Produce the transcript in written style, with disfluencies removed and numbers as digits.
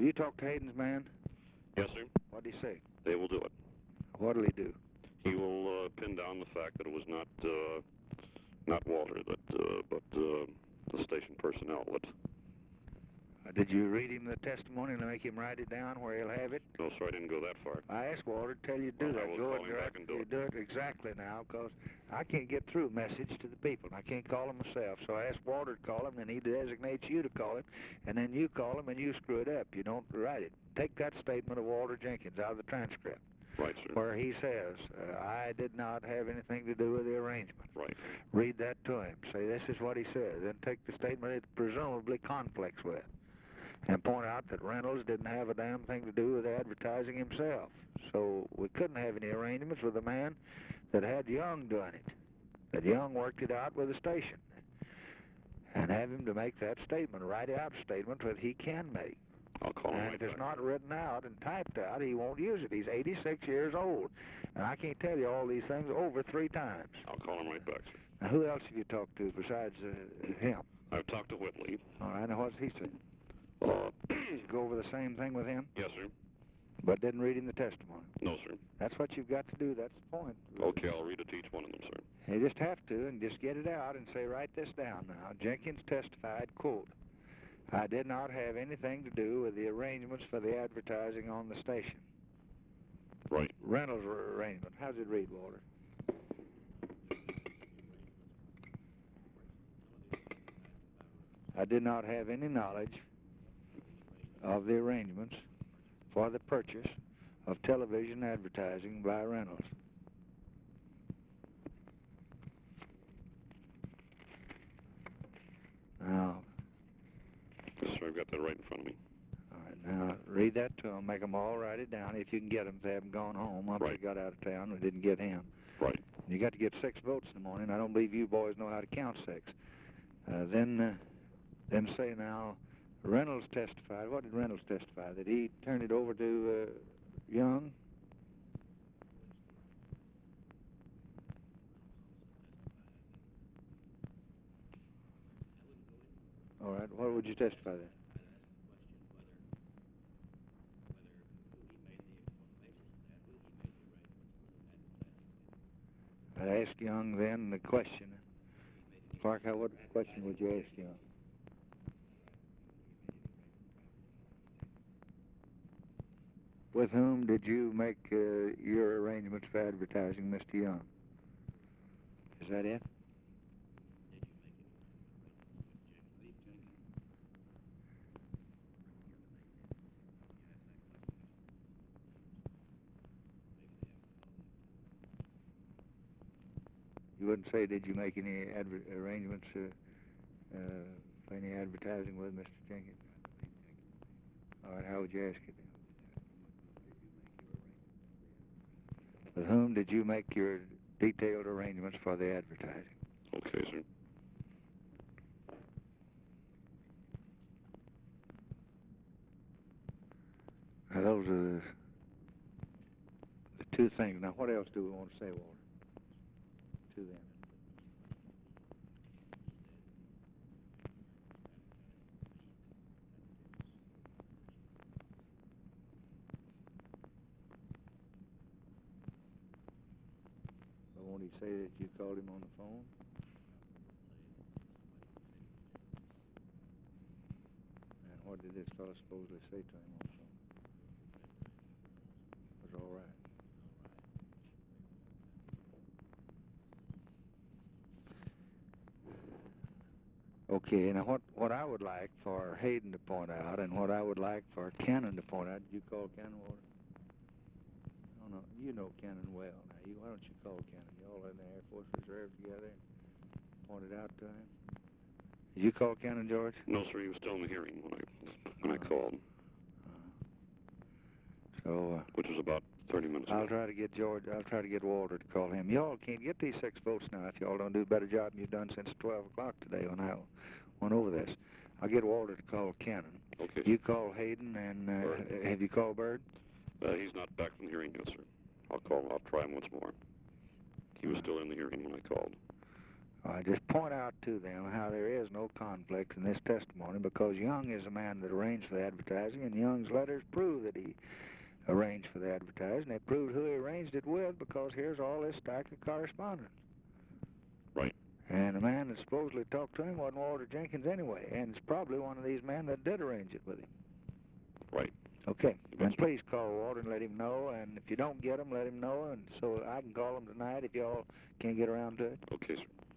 you talk to Hayden's man? Yes, sir. What did he say? They will do it. What'll he do? He will pin down the fact that it was not Walter, but the station personnel. Did you read him the testimony and make him write it down where he'll have it? No, sir, I didn't go that far. I asked Walter to tell you to do that. I will call him back and do it. Do it exactly now, because I can't get through a message to the people. I can't call him myself. So I asked Walter to call him, and he designates you to call him, and then you call him and you screw it up. You don't write it. Take that statement of Walter Jenkins out of the transcript. Right, sir. Where he says, I did not have anything to do with the arrangement. Right. Read that to him. Say, this is what he says. Then take the statement it presumably conflicts with. And point out that Reynolds didn't have a damn thing to do with advertising himself. So we couldn't have any arrangements with a man that had Young doing it. That Young worked it out with the station. And have him to make that statement, write out a statement that he can make. I'll call him And right if it's back. not written out and typed out, he won't use it. He's 86 years old. And I can't tell you all these things over 3 times. I'll call him right back, sir. Now, who else have you talked to besides him? I've talked to Whitley. All right, now what's he say? Did you go over the same thing with him? Yes, sir. But didn't read him the testimony. No, sir. That's what you've got to do. That's the point. Okay, I'll read it to each one of them, sir. You just have to, and just get it out and say, write this down now. Jenkins testified, quote, I did not have anything to do with the arrangements for the advertising on the station. Right. Reynolds arrangement. How's it read, Walter? I did not have any knowledge of the arrangements for the purchase of television advertising by Reynolds. Now, Yes, sir, I've got that right in front of me. all right, now read that to them. Make them all write it down if you can get them. If they haven't gone home. Once Right. they got out of town, we didn't get him. Right. You got to get 6 votes in the morning. I don't believe you boys know how to count 6. Then say now, Reynolds testified. What did Reynolds testify? That he turned it over to Young? All right. What would you testify then? I'd ask Young then the question. Clark, what question would you ask Young? With whom did you make your arrangements for advertising, Mr. Young? Is that it? You wouldn't say, did you make any arrangements for any advertising with Mr. Jenkins? All right, how would you ask it then? With whom did you make your detailed arrangements for the advertising? Okay, sir. Now, those are the 2 things. Now, what else do we want to say, Walter, to them? But won't he say that you called him on the phone? And what did this fellow supposedly say to him on the phone? It was all right. Okay, now what I would like for Hayden to point out, and what I would like for Cannon to point out, did you call Cannon, Walter? Oh, no, you know Cannon well. Now, why don't you call Cannon? You all in the Air Force Reserve together and point it out to him? Did you call Cannon, George? No, sir, he was still in the hearing when I called, which was about 30 minutes ago. I'll try to get Walter to call him. Y'all can't get these 6 votes now if y'all don't do a better job than you've done since 12 o'clock today when I went over this. I'll get Walter to call Cannon. Okay. You call Hayden, and have you called Bird? He's not back from the hearing yet, sir. I'll try him once more. He was still in the hearing when I called. I just point out to them how there is no conflicts in this testimony, because Young is the man that arranged for the advertising, and Young's letters prove that he arranged for the advertising. They proved who he arranged it with, because here's all this stack of correspondence. Right. And the man that supposedly talked to him wasn't Walter Jenkins anyway, and it's probably one of these men that did arrange it with him. Right. Okay, and please call Walter and let him know, and if you don't get him, let him know, and so I can call him tonight if y'all can't get around to it. Okay, sir.